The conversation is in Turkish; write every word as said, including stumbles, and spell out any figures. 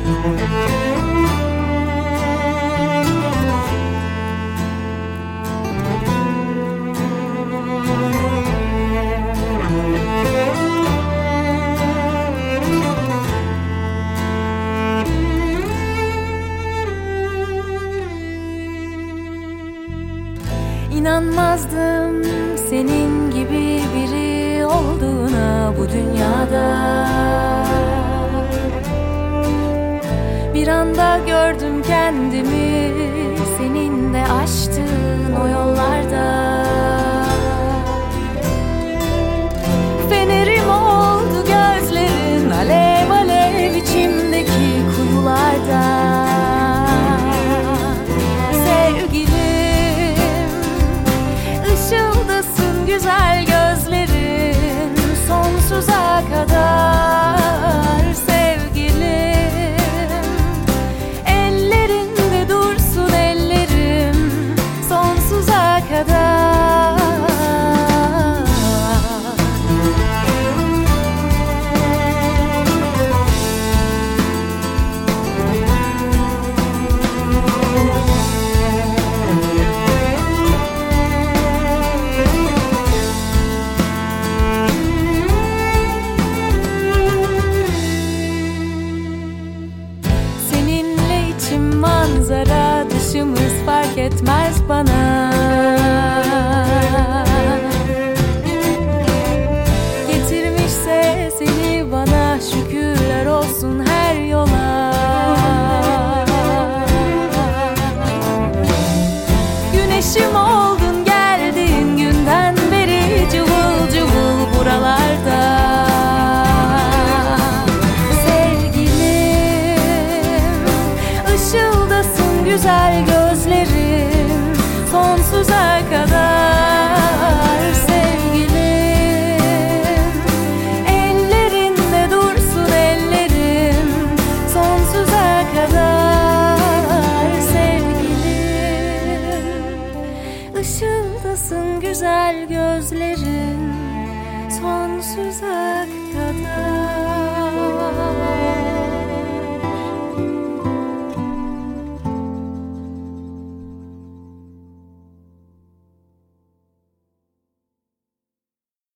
İnanmazdım senin gibi biri olduğuna bu dünyada. Bir anda gördüm kendimi seninle açtığın o yollarda. Fenerim oldu gözlerin, alev alev içimdeki kuyularda. Güzel gözlerin sonsuza kadar sevgilim. Ellerinde dursun ellerim sonsuza kadar. Manzara dışımız fark etmez bana. Getirmişse seni bana şükürler olsun her yola. Güneşim oldun geldiğin günden beri cıvıl cıvıl buralarda. Güzel gözlerim sonsuza kadar sevgilim. Ellerinde dursun ellerim sonsuza kadar sevgilim. Işıldasın güzel gözlerin sonsuza